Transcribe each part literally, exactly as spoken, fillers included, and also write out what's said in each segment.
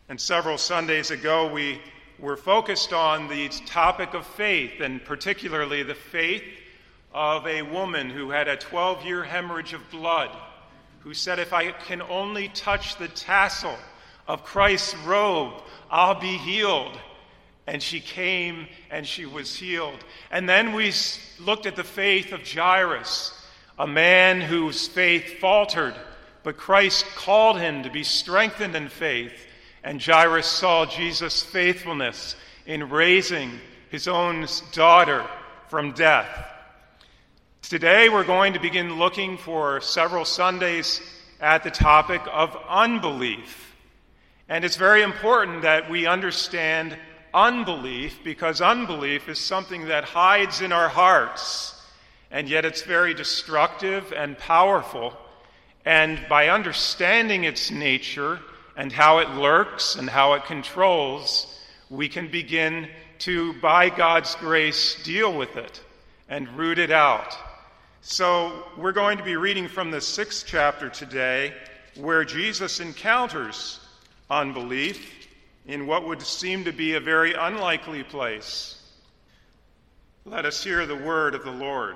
And several Sundays ago, we were focused on the topic of faith, and particularly the faith of a woman who had a twelve-year hemorrhage of blood, who said, if I can only touch the tassel of Christ's robe, I'll be healed. And she came and she was healed. And then we looked at the faith of Jairus, a man whose faith faltered, but Christ called him to be strengthened in faith. And Jairus saw Jesus' faithfulness in raising his own daughter from death. Today we're going to begin looking for several Sundays at the topic of unbelief. And it's very important that we understand unbelief, because unbelief is something that hides in our hearts, and yet it's very destructive and powerful. And by understanding its nature and how it lurks and how it controls, we can begin to, by God's grace, deal with it and root it out. So we're going to be reading from the sixth chapter today, where Jesus encounters unbelief in what would seem to be a very unlikely place. Let us hear the word of the Lord.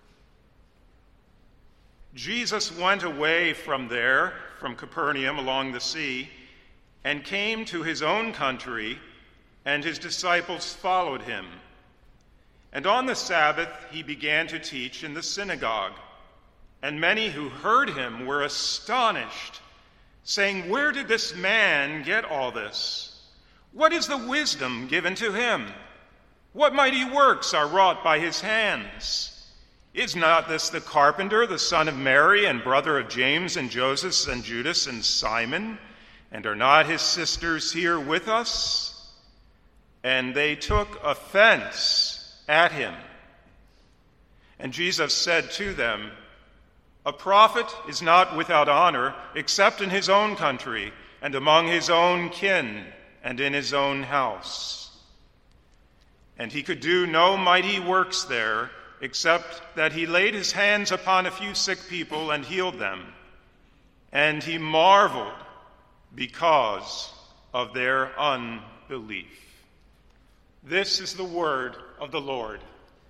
Jesus went away from there, from Capernaum along the sea, and came to his own country, and his disciples followed him. And on the Sabbath he began to teach in the synagogue, and many who heard him were astonished, saying, "Where did this man get all this? What is the wisdom given to him? What mighty works are wrought by his hands? Is not this the carpenter, the son of Mary, and brother of James and Joseph and Judas and Simon? And are not his sisters here with us?" And they took offense at him. And Jesus said to them, "A prophet is not without honor except in his own country and among his own kin and in his own house." And he could do no mighty works there, except that he laid his hands upon a few sick people and healed them. And he marveled because of their unbelief. This is the word of the Lord.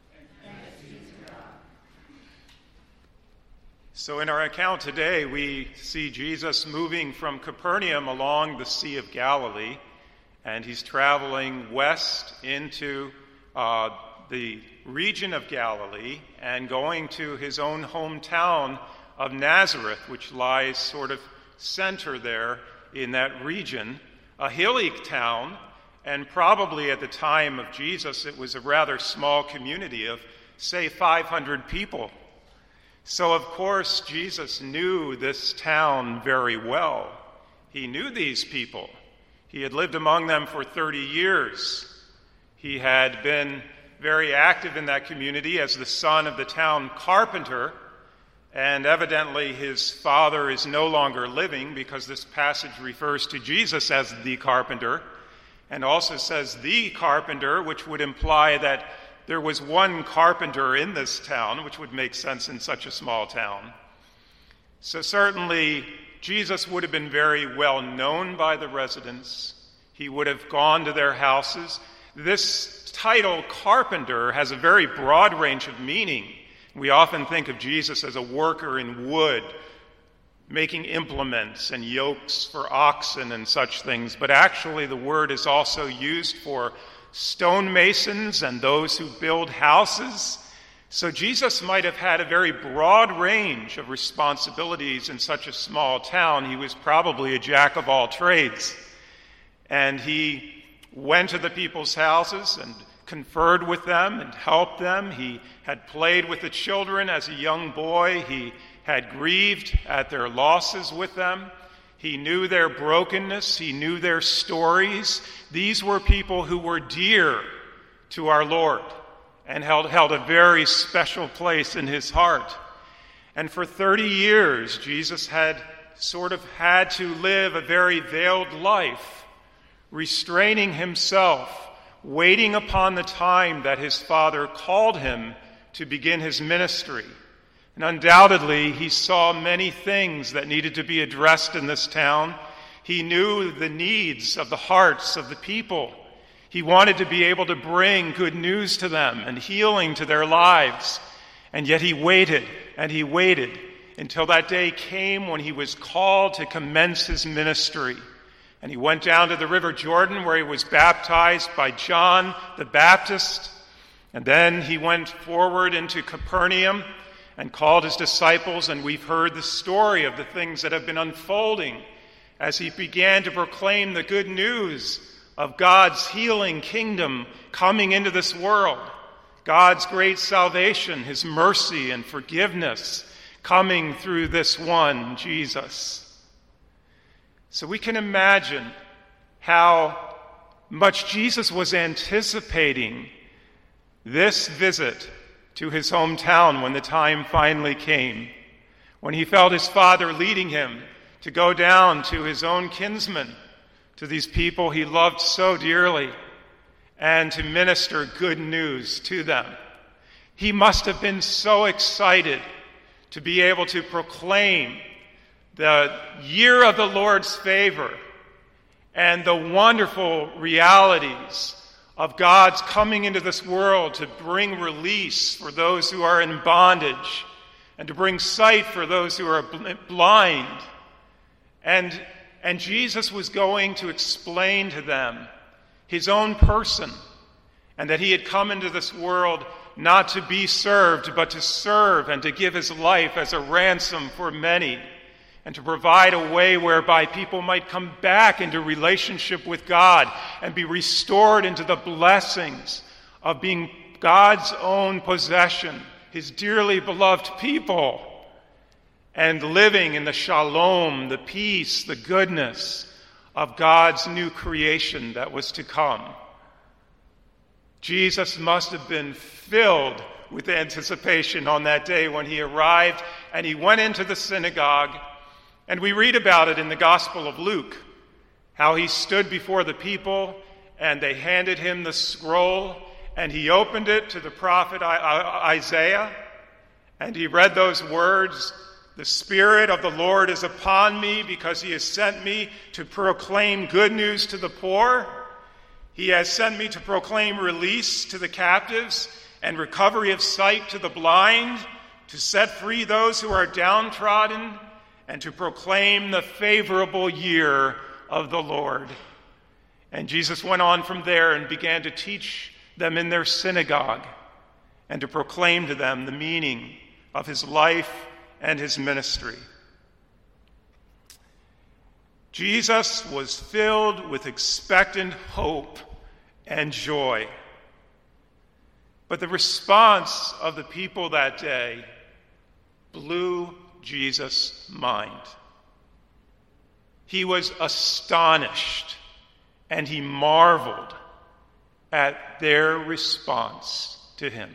So in our account today, we see Jesus moving from Capernaum along the Sea of Galilee, and he's traveling west into uh, the region of Galilee and going to his own hometown of Nazareth, which lies sort of center there in that region, a hilly town, and probably at the time of Jesus it was a rather small community of, say, five hundred people. So, of course, Jesus knew this town very well. He knew these people. He had lived among them for thirty years. He had been very active in that community as the son of the town carpenter, and evidently his father is no longer living, because this passage refers to Jesus as the carpenter, and also says the carpenter, which would imply that there was one carpenter in this town, which would make sense in such a small town. So certainly Jesus would have been very well known by the residents. He would have gone to their houses. This title, carpenter, has a very broad range of meaning. We often think of Jesus as a worker in wood, making implements and yokes for oxen and such things, but actually the word is also used for stonemasons and those who build houses. So Jesus might have had a very broad range of responsibilities in such a small town. He was probably a jack of all trades. And he went to the people's houses and conferred with them and helped them. He had played with the children as a young boy. He had grieved at their losses with them. He knew their brokenness. He knew their stories. These were people who were dear to our Lord and held, held a very special place in his heart. And for thirty years, Jesus had sort of had to live a very veiled life, restraining himself, waiting upon the time that his Father called him to begin his ministry. And undoubtedly, he saw many things that needed to be addressed in this town. He knew the needs of the hearts of the people. He wanted to be able to bring good news to them and healing to their lives. And yet he waited and he waited until that day came when he was called to commence his ministry. And he went down to the River Jordan where he was baptized by John the Baptist. And then he went forward into Capernaum and called his disciples. And we've heard the story of the things that have been unfolding as he began to proclaim the good news of God's healing kingdom coming into this world. God's great salvation, his mercy and forgiveness coming through this one, Jesus. So we can imagine how much Jesus was anticipating this visit to his hometown when the time finally came, when he felt his Father leading him to go down to his own kinsmen, to these people he loved so dearly, and to minister good news to them. He must have been so excited to be able to proclaim the year of the Lord's favor and the wonderful realities of God's coming into this world to bring release for those who are in bondage and to bring sight for those who are blind. And, and Jesus was going to explain to them his own person, and that he had come into this world not to be served, but to serve and to give his life as a ransom for many, and to provide a way whereby people might come back into relationship with God and be restored into the blessings of being God's own possession, his dearly beloved people, and living in the shalom, the peace, the goodness of God's new creation that was to come. Jesus must have been filled with anticipation on that day when he arrived, and he went into the synagogue, and we read about it in the Gospel of Luke, how he stood before the people, and they handed him the scroll, and he opened it to the prophet Isaiah, and he read those words, "The Spirit of the Lord is upon me because he has sent me to proclaim good news to the poor. He has sent me to proclaim release to the captives and recovery of sight to the blind, to set free those who are downtrodden, and to proclaim the favorable year of the Lord." And Jesus went on from there and began to teach them in their synagogue and to proclaim to them the meaning of his life and his ministry. Jesus was filled with expectant hope and joy. But the response of the people that day blew Jesus' mind. He was astonished, and he marveled at their response to him.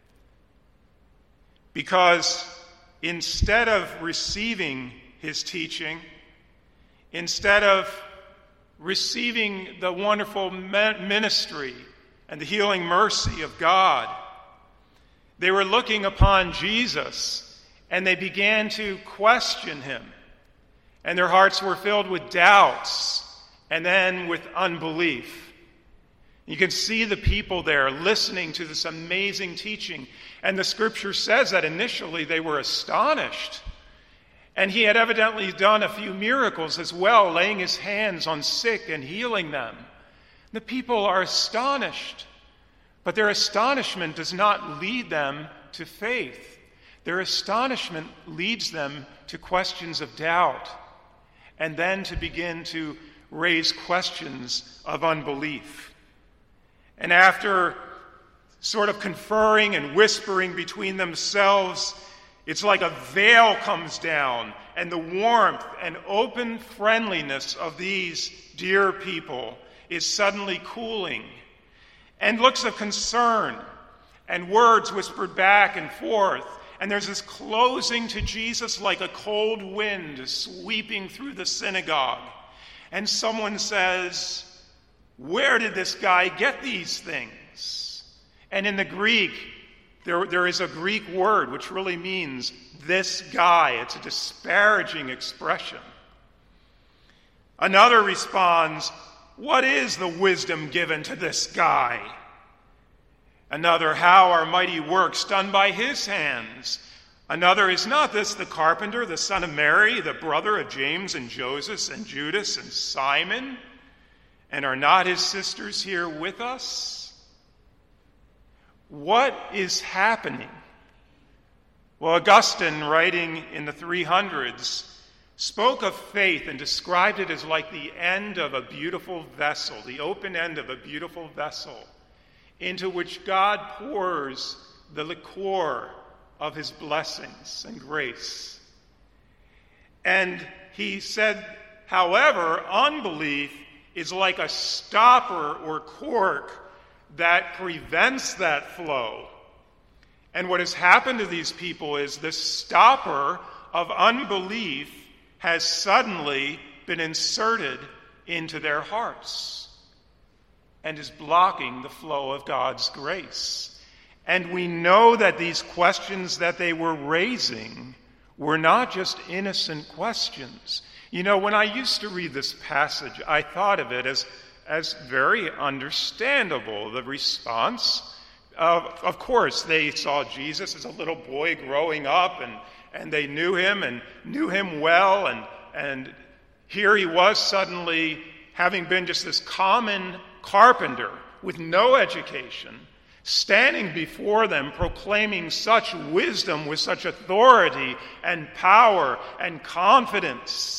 Because instead of receiving his teaching, instead of receiving the wonderful ministry and the healing mercy of God, they were looking upon Jesus and they began to question him. And their hearts were filled with doubts and then with unbelief. You can see the people there listening to this amazing teaching. And the scripture says that initially they were astonished. And he had evidently done a few miracles as well, laying his hands on sick and healing them. The people are astonished. But their astonishment does not lead them to faith. Their astonishment leads them to questions of doubt, and then to begin to raise questions of unbelief. And after sort of conferring and whispering between themselves, it's like a veil comes down, and the warmth and open friendliness of these dear people is suddenly cooling. And looks of concern and words whispered back and forth. And there's this closing to Jesus like a cold wind sweeping through the synagogue. And someone says, "Where did this guy get these things?" And in the Greek, there, there is a Greek word which really means this guy. It's a disparaging expression. Another responds, "What is the wisdom given to this guy?" Another, "How are mighty works done by his hands?" Another, "Is not this the carpenter, the son of Mary, the brother of James and Joseph and Judas and Simon? And are not his sisters here with us?" What is happening? Well, Augustine, writing in the three hundreds, spoke of faith and described it as like the end of a beautiful vessel, the open end of a beautiful vessel, into which God pours the liquor of his blessings and grace. And he said, however, unbelief is like a stopper or cork that prevents that flow. And what has happened to these people is this stopper of unbelief has suddenly been inserted into their hearts and is blocking the flow of God's grace. And we know that these questions that they were raising were not just innocent questions. You know, when I used to read this passage, I thought of it as, as very understandable. The response, of, of course, they saw Jesus as a little boy growing up, and, and they knew him and knew him well, and, and here he was suddenly having been just this common carpenter with no education, standing before them proclaiming such wisdom with such authority and power and confidence,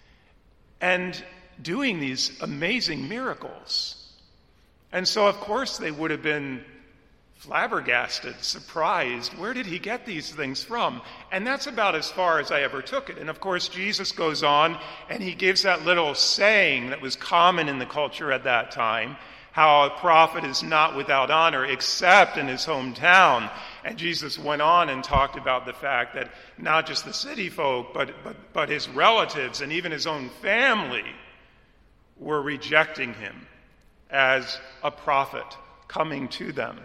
and doing these amazing miracles. And so, of course, they would have been flabbergasted, surprised. Where did he get these things from? And that's about as far as I ever took it. And of course, Jesus goes on and he gives that little saying that was common in the culture at that time, how a prophet is not without honor except in his hometown. And Jesus went on and talked about the fact that not just the city folk, but, but, but his relatives and even his own family were rejecting him as a prophet coming to them.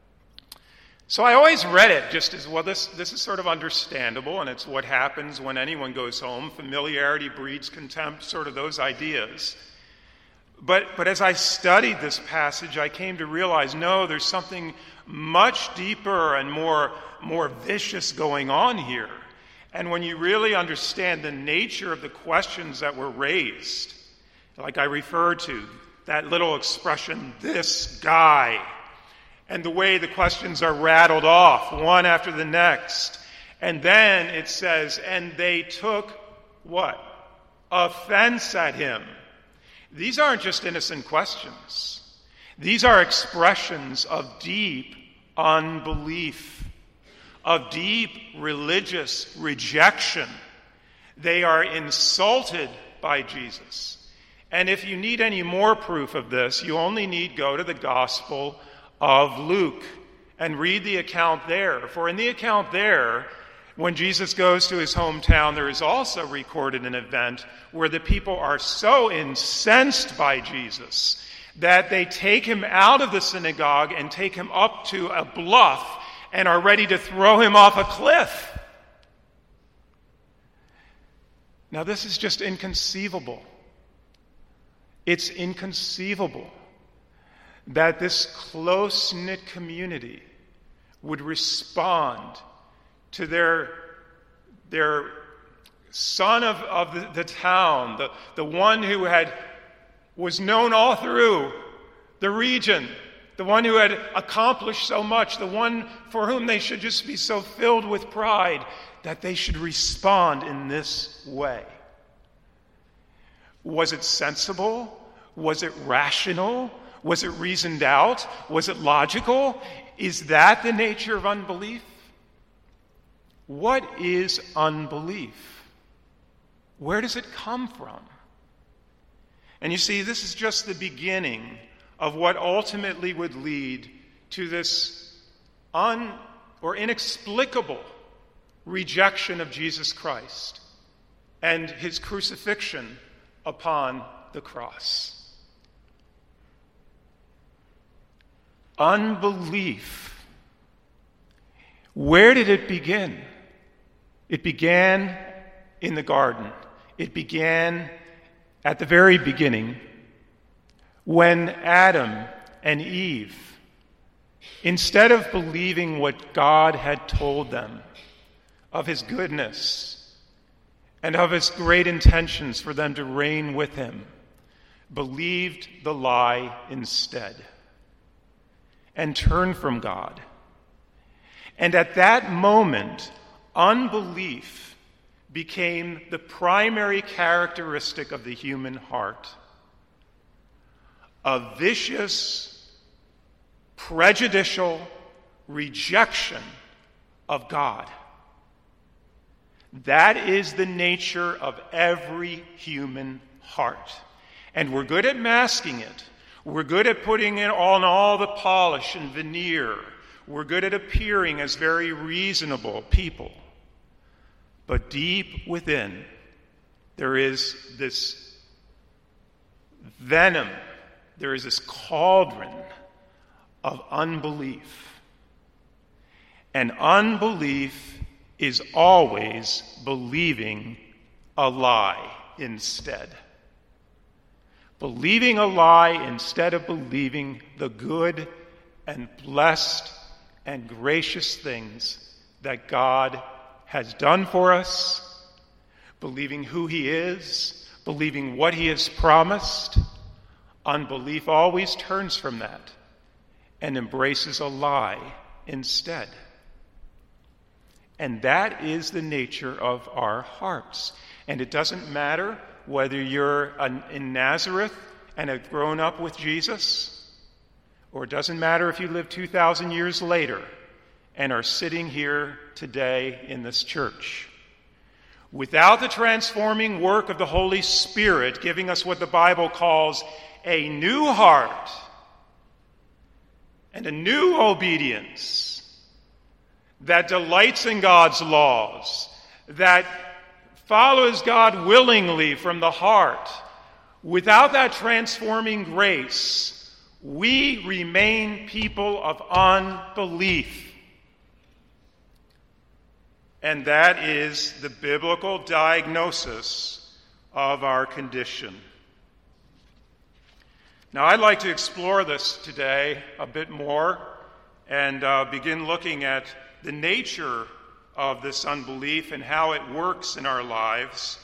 So I always read it just as, well, this, this is sort of understandable, and it's what happens when anyone goes home. Familiarity breeds contempt, sort of those ideas. But, but as I studied this passage, I came to realize, no, there's something much deeper and more, more vicious going on here. And when you really understand the nature of the questions that were raised, like I referred to, that little expression, "this guy," and the way the questions are rattled off, one after the next. And then it says, and they took what? Offense at him. These aren't just innocent questions. These are expressions of deep unbelief, of deep religious rejection. They are insulted by Jesus. And if you need any more proof of this, you only need go to the Gospel of Luke and read the account there. For in the account there, when Jesus goes to his hometown, there is also recorded an event where the people are so incensed by Jesus that they take him out of the synagogue and take him up to a bluff and are ready to throw him off a cliff. Now, this is just inconceivable. It's inconceivable that this close-knit community would respond to their, their son of, of the, the town, the, the one who had was known all through the region, the one who had accomplished so much, the one for whom they should just be so filled with pride, that they should respond in this way. Was it sensible? Was it rational? Was it reasoned out? Was it logical? Is that the nature of unbelief? What is unbelief? Where does it come from? And you see, this is just the beginning of what ultimately would lead to this un or inexplicable rejection of Jesus Christ and his crucifixion upon the cross. Unbelief. Where did it begin? It began in the garden. It began at the very beginning, when Adam and Eve, instead of believing what God had told them of his goodness and of his great intentions for them to reign with him, believed the lie instead and turned from God. And at that moment, unbelief became the primary characteristic of the human heart. A vicious, prejudicial rejection of God. That is the nature of every human heart. And we're good at masking it. We're good at putting it on all the polish and veneer. We're good at appearing as very reasonable people. But deep within, there is this venom, there is this cauldron of unbelief. And unbelief is always believing a lie instead. Believing a lie instead of believing the good and blessed and gracious things that God has done for us, believing who he is, believing what he has promised. Unbelief always turns from that and embraces a lie instead. And that is the nature of our hearts. And it doesn't matter whether you're in Nazareth and have grown up with Jesus, or it doesn't matter if you live two thousand years later and are sitting here today in this church. Without the transforming work of the Holy Spirit giving us what the Bible calls a new heart and a new obedience that delights in God's laws, that follows God willingly from the heart, without that transforming grace, we remain people of unbelief. And that is the biblical diagnosis of our condition. Now, I'd like to explore this today a bit more and uh, begin looking at the nature of this unbelief and how it works in our lives.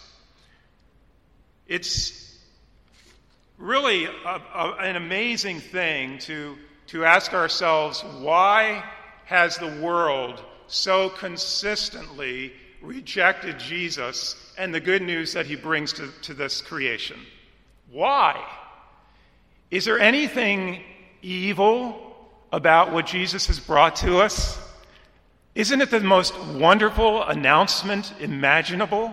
It's really a, a, an amazing thing to, to ask ourselves, why has the world so consistently rejected Jesus and the good news that he brings to, to this creation? Why? Is there anything evil about what Jesus has brought to us? Isn't it the most wonderful announcement imaginable?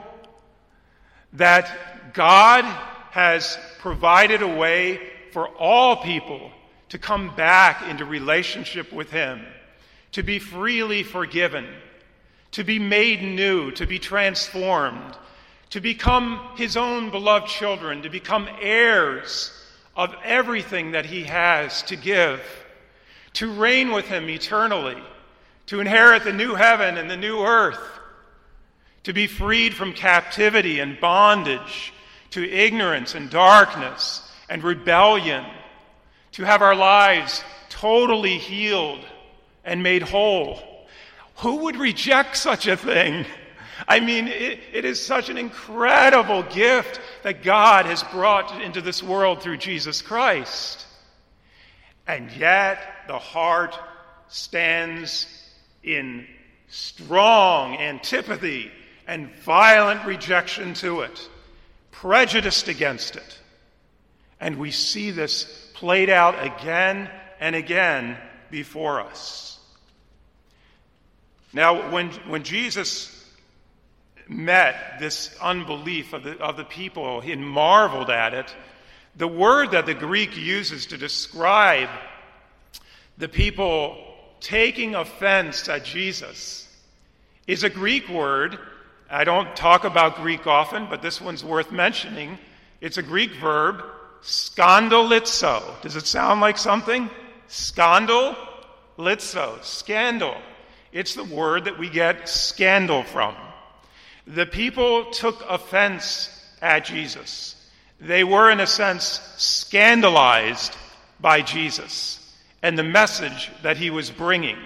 That God has provided a way for all people to come back into relationship with him, to be freely forgiven, to be made new, to be transformed, to become his own beloved children, to become heirs of everything that he has to give, to reign with him eternally, to inherit the new heaven and the new earth, to be freed from captivity and bondage, to ignorance and darkness and rebellion, to have our lives totally healed and made whole. Who would reject such a thing? I mean, it, it is such an incredible gift that God has brought into this world through Jesus Christ. And yet, the heart stands in strong antipathy and violent rejection to it, prejudiced against it. And we see this played out again and again before us. Now, when, when Jesus met this unbelief of the, of the people, he marveled at it. The word that the Greek uses to describe the people taking offense at Jesus is a Greek word. I don't talk about Greek often, but this one's worth mentioning. It's a Greek verb, skandalizo. Does it sound like something? Skandalizo, scandal. It's the word that we get scandal from. The people took offense at Jesus. They were, in a sense, scandalized by Jesus and the message that he was bringing.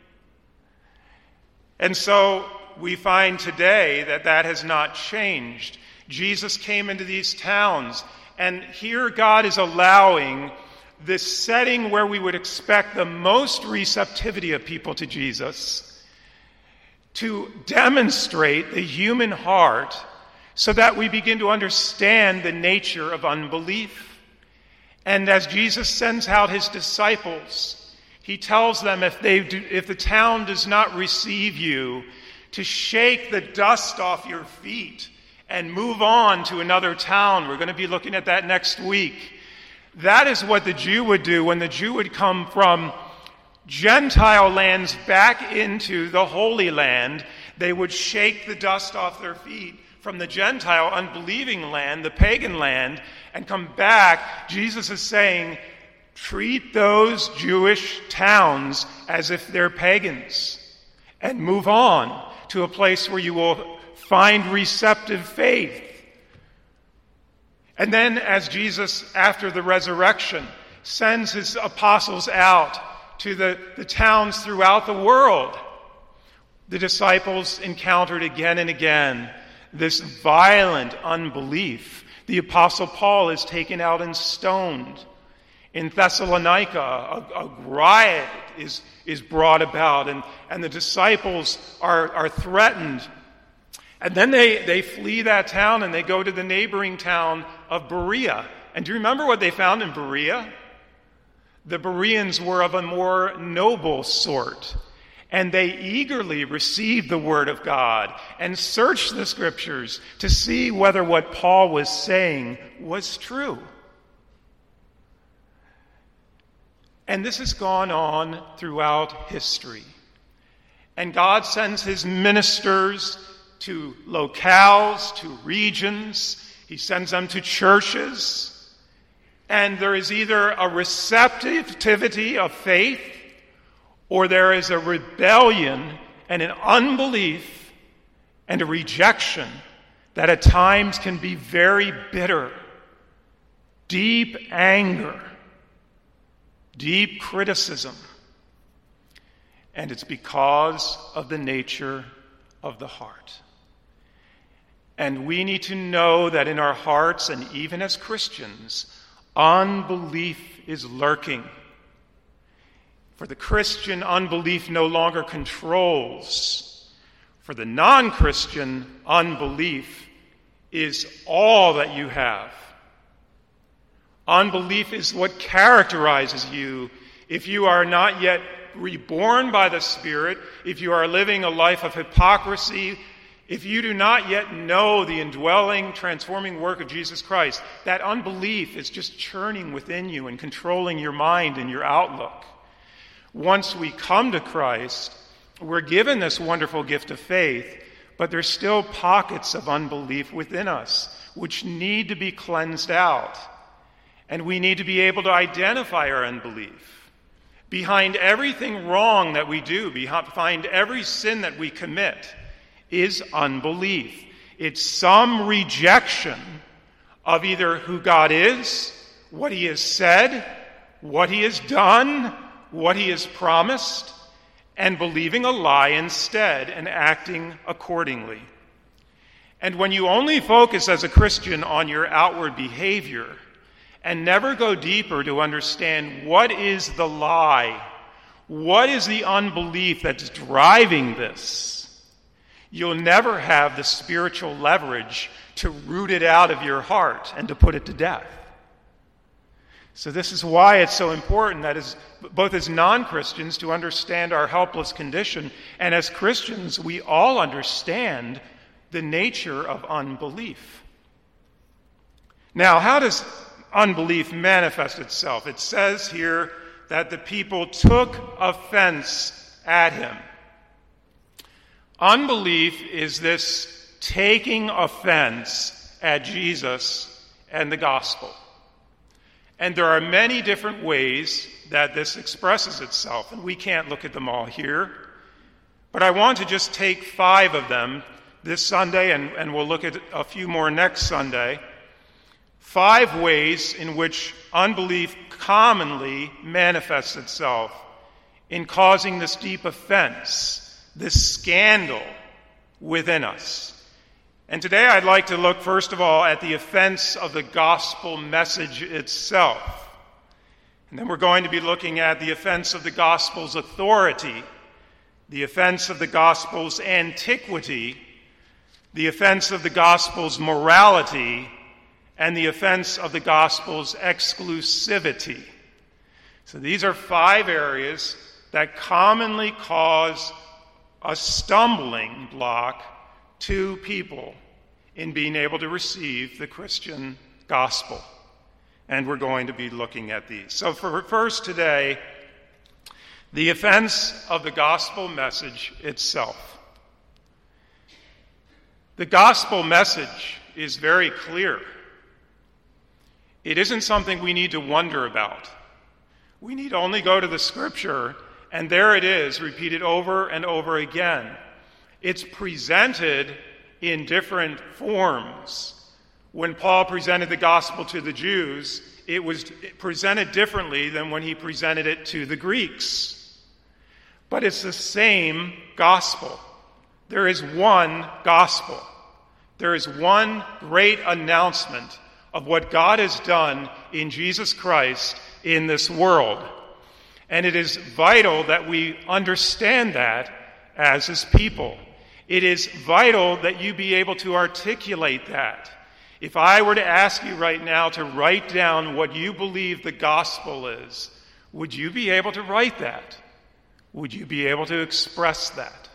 And so we find today that that has not changed. Jesus came into these towns, and here God is allowing this setting where we would expect the most receptivity of people to Jesus to demonstrate the human heart so that we begin to understand the nature of unbelief. And as Jesus sends out his disciples, he tells them if they do, if the town does not receive you, to shake the dust off your feet and move on to another town. We're going to be looking at that next week. That is what the Jew would do when the Jew would come from Gentile lands back into the Holy Land. They would shake the dust off their feet from the Gentile, unbelieving land, the pagan land, and come back. Jesus is saying, treat those Jewish towns as if they're pagans and move on to a place where you will find receptive faith. And then as Jesus, after the resurrection, sends his apostles out to the, the towns throughout the world, the disciples encountered again and again this violent unbelief. The Apostle Paul is taken out and stoned. In Thessalonica, a, a riot is, is brought about, and, and the disciples are, are threatened. And then they, they flee that town and they go to the neighboring town of Berea. And do you remember what they found in Berea? The Bereans were of a more noble sort, and they eagerly received the word of God and searched the scriptures to see whether what Paul was saying was true. And this has gone on throughout history. And God sends his ministers to locales, to regions. He sends them to churches. And there is either a receptivity of faith, or there is a rebellion and an unbelief and a rejection that at times can be very bitter, deep anger, deep criticism. And it's because of the nature of the heart. And we need to know that in our hearts, and even as Christians, unbelief is lurking. For the Christian, unbelief no longer controls. For the non-Christian, unbelief is all that you have. Unbelief is what characterizes you if you are not yet reborn by the Spirit, if you are living a life of hypocrisy, if you do not yet know the indwelling, transforming work of Jesus Christ. That unbelief is just churning within you and controlling your mind and your outlook. Once we come to Christ, we're given this wonderful gift of faith, but there's still pockets of unbelief within us which need to be cleansed out. And we need to be able to identify our unbelief. Behind everything wrong that we do, behind every sin that we commit, is unbelief. It's some rejection of either who God is, what he has said, what he has done, what he has promised, and believing a lie instead and acting accordingly. And when you only focus as a Christian on your outward behavior and never go deeper to understand what is the lie, what is the unbelief that's driving this, you'll never have the spiritual leverage to root it out of your heart and to put it to death. So this is why it's so important that as both as non-Christians to understand our helpless condition, and as Christians we all understand the nature of unbelief. Now, how does unbelief manifest itself? It says here that the people took offense at him. Unbelief is this taking offense at Jesus and the gospel. And there are many different ways that this expresses itself, and we can't look at them all here. But I want to just take five of them this Sunday, and, and we'll look at a few more next Sunday. five ways in which unbelief commonly manifests itself in causing this deep offense, this scandal within us. And today I'd like to look, first of all, at the offense of the gospel message itself. And then we're going to be looking at the offense of the gospel's authority, the offense of the gospel's antiquity, the offense of the gospel's morality, and the offense of the gospel's exclusivity. So these are five areas that commonly cause a stumbling block to people in being able to receive the Christian gospel. And we're going to be looking at these. So for first today, the offense of the gospel message itself. The gospel message is very clear. It isn't something we need to wonder about. We need only go to the scripture, and there it is, repeated over and over again. It's presented in different forms. When Paul presented the gospel to the Jews, it was presented differently than when he presented it to the Greeks. But it's the same gospel. There is one gospel. There is one great announcement of what God has done in Jesus Christ in this world. And it is vital that we understand that as his people. It is vital that you be able to articulate that. If I were to ask you right now to write down what you believe the gospel is, would you be able to write that? Would you be able to express that?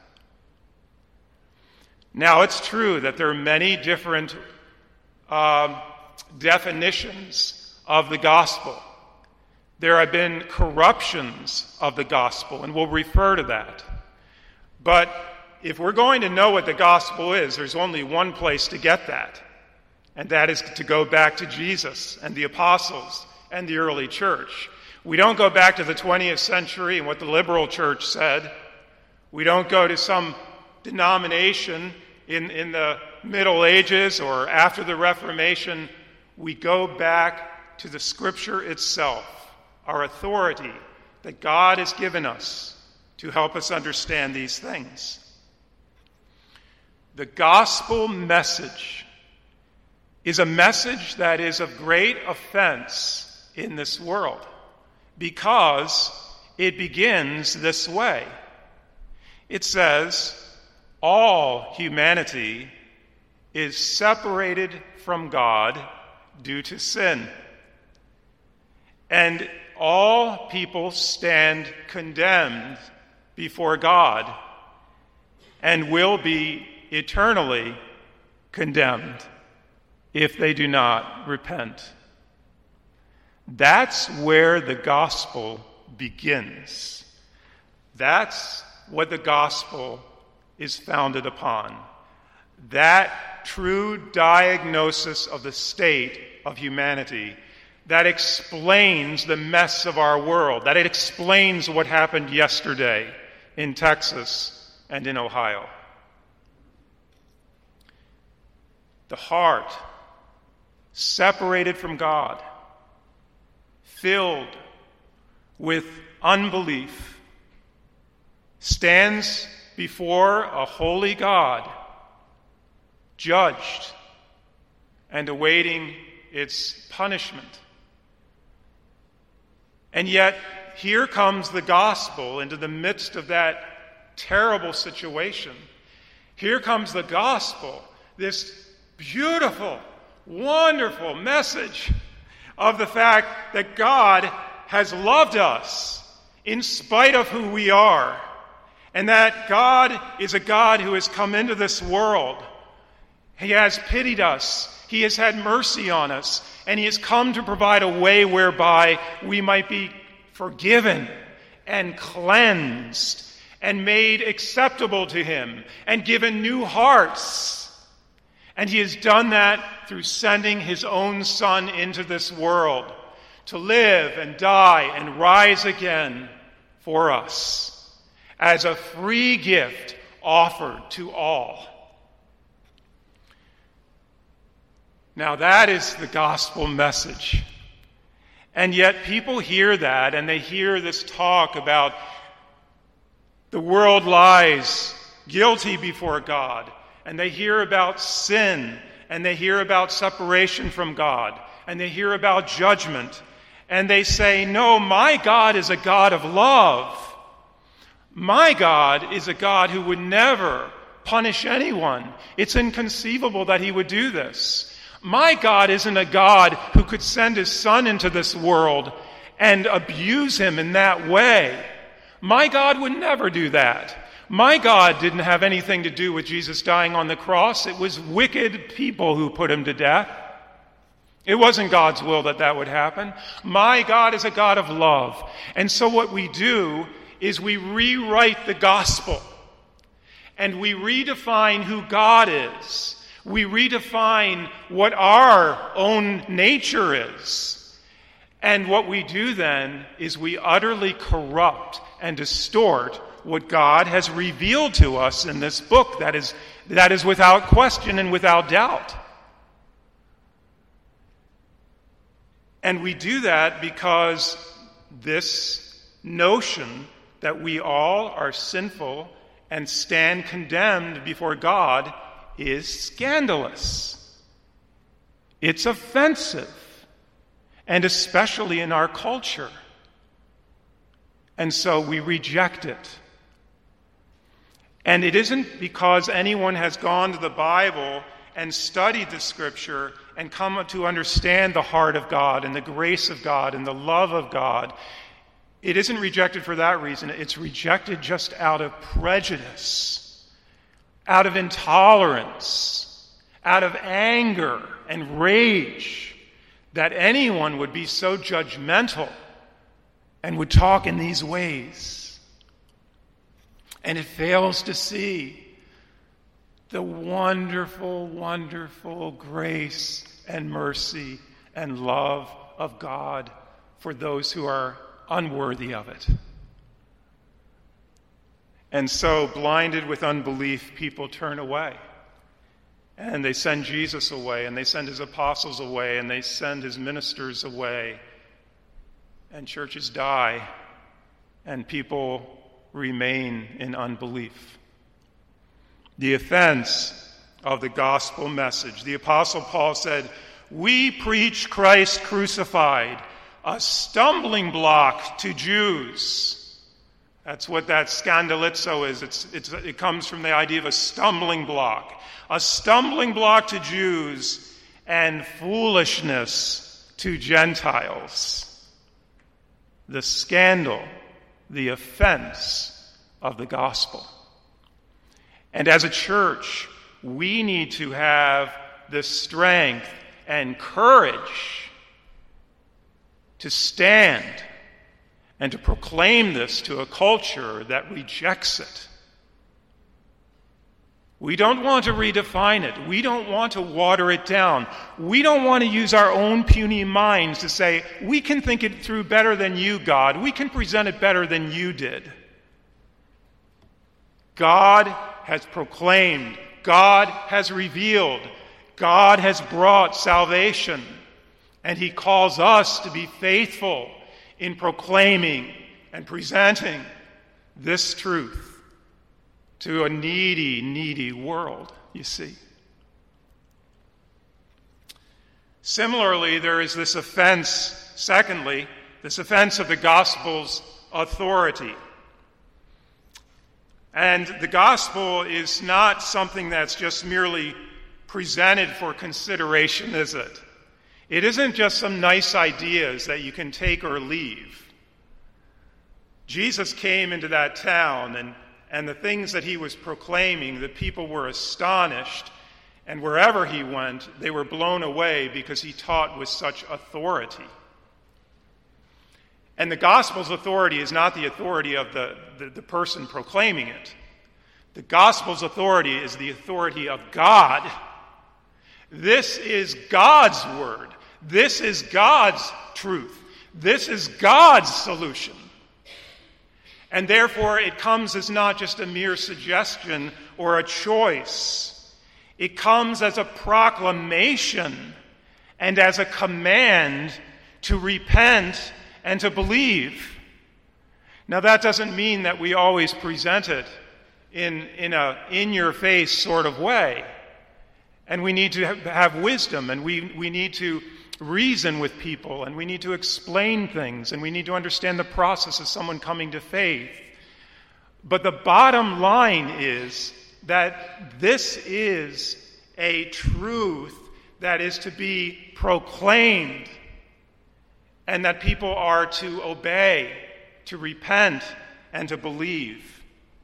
Now, it's true that there are many different uh, definitions of the gospel. There have been corruptions of the gospel, and we'll refer to that. But if we're going to know what the gospel is, there's only one place to get that, and that is to go back to Jesus and the apostles and the early church. We don't go back to the twentieth century and what the liberal church said. We don't go to some denomination in, in the Middle Ages or after the Reformation. We go back to the Scripture itself, our authority that God has given us to help us understand these things. The gospel message is a message that is of great offense in this world because it begins this way. It says, all humanity is separated from God due to sin, and all people stand condemned before God and will be eternally condemned if they do not repent. That's where the gospel begins. That's what the gospel is founded upon. That true diagnosis of the state of humanity that explains the mess of our world, that it explains what happened yesterday in Texas and in Ohio. The heart, separated from God, filled with unbelief, stands before a holy God, judged and awaiting its punishment. And yet, here comes the gospel into the midst of that terrible situation. Here comes the gospel, this beautiful, wonderful message of the fact that God has loved us in spite of who we are, and that God is a God who has come into this world. He has pitied us. He has had mercy on us, and he has come to provide a way whereby we might be forgiven and cleansed and made acceptable to him and given new hearts. And he has done that through sending his own Son into this world to live and die and rise again for us as a free gift offered to all. Now that is the gospel message. And yet people hear that, and they hear this talk about the world lies guilty before God, and they hear about sin, and they hear about separation from God, and they hear about judgment, and they say, no, my God is a God of love. My God is a God who would never punish anyone. It's inconceivable that he would do this. My God isn't a God who could send his son into this world and abuse him in that way. My God would never do that. My God didn't have anything to do with Jesus dying on the cross. It was wicked people who put him to death. It wasn't God's will that that would happen. My God is a God of love. And so what we do is we rewrite the gospel, and we redefine who God is. We redefine what our own nature is. And what we do then is we utterly corrupt and distort what God has revealed to us in this book that is, that is without question and without doubt. And we do that because this notion that we all are sinful and stand condemned before God is scandalous. It's offensive, and especially in our culture. And so we reject it. And it isn't because anyone has gone to the Bible and studied the Scripture and come to understand the heart of God and the grace of God and the love of God. It isn't rejected for that reason. It's rejected just out of prejudice, out of intolerance, out of anger and rage, that anyone would be so judgmental and would talk in these ways. And it fails to see the wonderful, wonderful grace and mercy and love of God for those who are unworthy of it. And so, blinded with unbelief, people turn away. And they send Jesus away, and they send his apostles away, and they send his ministers away. And churches die, and people remain in unbelief. The offense of the gospel message. The Apostle Paul said, "We preach Christ crucified, a stumbling block to Jews." That's what that scandalizo is. It's, it's, it comes from the idea of a stumbling block. A stumbling block to Jews and foolishness to Gentiles. The scandal, the offense of the gospel. And as a church, we need to have the strength and courage to stand and to proclaim this to a culture that rejects it. We don't want to redefine it. We don't want to water it down. We don't want to use our own puny minds to say, we can think it through better than you, God. We can present it better than you did. God has proclaimed. God has revealed. God has brought salvation. And he calls us to be faithful in proclaiming and presenting this truth to a needy, needy world, you see. Similarly, there is this offense, secondly, this offense of the gospel's authority. And the gospel is not something that's just merely presented for consideration, is it? It isn't just some nice ideas that you can take or leave. Jesus came into that town, and, and the things that he was proclaiming, the people were astonished, and wherever he went, they were blown away because he taught with such authority. And the gospel's authority is not the authority of the, the, the person proclaiming it. The gospel's authority is the authority of God. This is God's word. This is God's truth. This is God's solution. And therefore, it comes as not just a mere suggestion or a choice. It comes as a proclamation and as a command to repent and to believe. Now, that doesn't mean that we always present it in, in a in-your-face sort of way. And we need to have wisdom, and we, we need to reason with people, and we need to explain things, and we need to understand the process of someone coming to faith. But the bottom line is that this is a truth that is to be proclaimed, and that people are to obey, to repent, and to believe.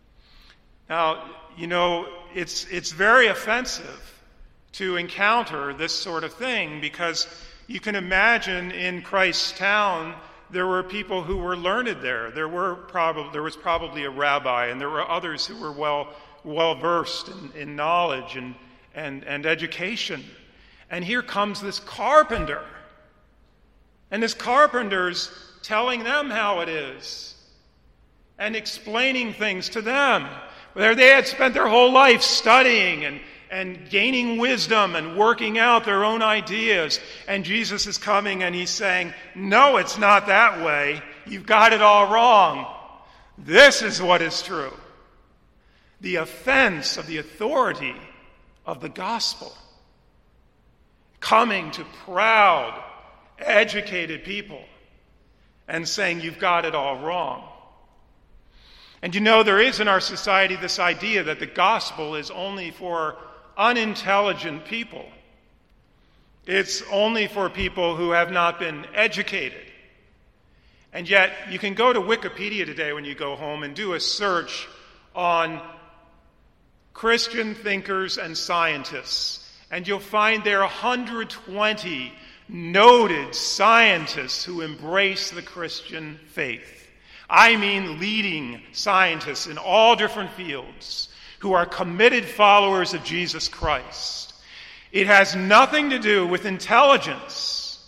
Now, you know, it's it's very offensive to encounter this sort of thing, because you can imagine in Christ's town there were people who were learned there. There were probably there was probably a rabbi, and there were others who were well well versed in, in knowledge and, and, and education. And here comes this carpenter. And this carpenter's telling them how it is and explaining things to them. Where they had spent their whole life studying and, and gaining wisdom and working out their own ideas. And Jesus is coming and he's saying, no, it's not that way. You've got it all wrong. This is what is true. The offense of the authority of the gospel. Coming to proud, educated people and saying, you've got it all wrong. And you know, there is in our society this idea that the gospel is only for unintelligent people. It's only for people who have not been educated. And yet, you can go to Wikipedia today when you go home and do a search on Christian thinkers and scientists, and you'll find there one hundred twenty noted scientists who embrace the Christian faith. I mean leading scientists in all different fields who are committed followers of Jesus Christ. It has nothing to do with intelligence.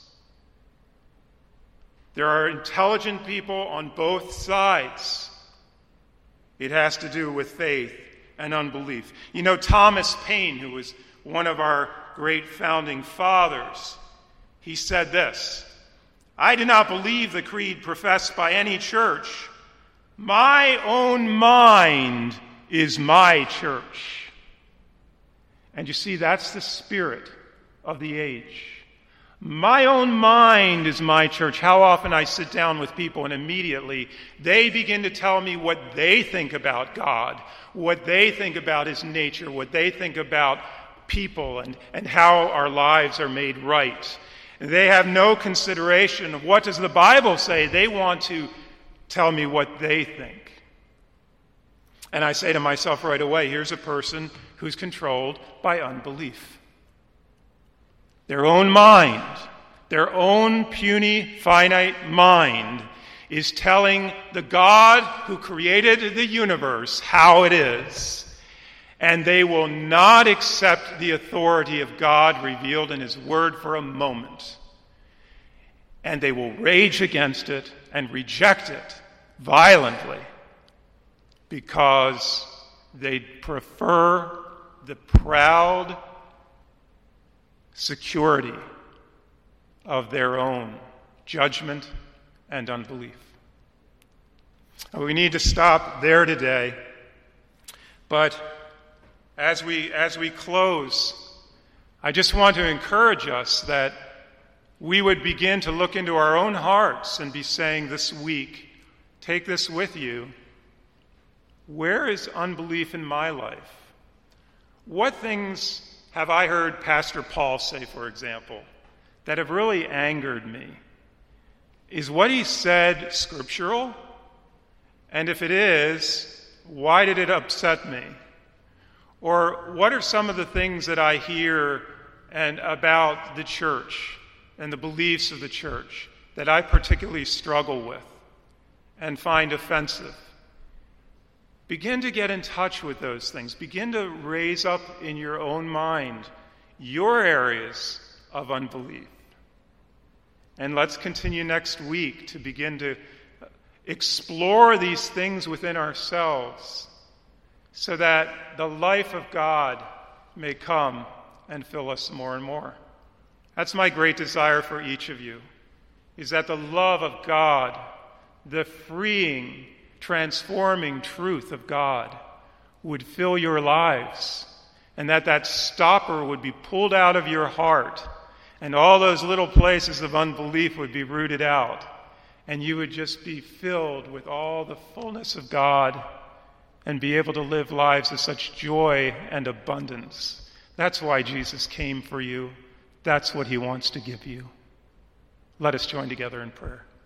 There are intelligent people on both sides. It has to do with faith and unbelief. You know, Thomas Paine, who was one of our great founding fathers, he said this: I do not believe the creed professed by any church. My own mind is my church. And you see, that's the spirit of the age. My own mind is my church. How often I sit down with people and immediately they begin to tell me what they think about God, what they think about his nature, what they think about people, and, and how our lives are made right. They have no consideration of what does the Bible say. They want to tell me what they think. And I say to myself right away, here's a person who's controlled by unbelief. Their own mind, their own puny, finite mind is telling the God who created the universe how it is. And they will not accept the authority of God revealed in his word for a moment. And they will rage against it and reject it violently because they prefer the proud security of their own judgment and unbelief. We need to stop there today, but as we as we close, I just want to encourage us that we would begin to look into our own hearts and be saying this week, take this with you, where is unbelief in my life? What things have I heard Pastor Paul say, for example, that have really angered me? Is what he said scriptural? And if it is, why did it upset me? Or what are some of the things that I hear and about the church and the beliefs of the church that I particularly struggle with and find offensive? Begin to get in touch with those things. Begin to raise up in your own mind your areas of unbelief. And let's continue next week to begin to explore these things within ourselves so that the life of God may come and fill us more and more. That's my great desire for each of you, is that the love of God, the freeing, transforming truth of God would fill your lives, and that that stopper would be pulled out of your heart, and all those little places of unbelief would be rooted out, and you would just be filled with all the fullness of God and be able to live lives of such joy and abundance. That's why Jesus came for you. That's what he wants to give you. Let us join together in prayer.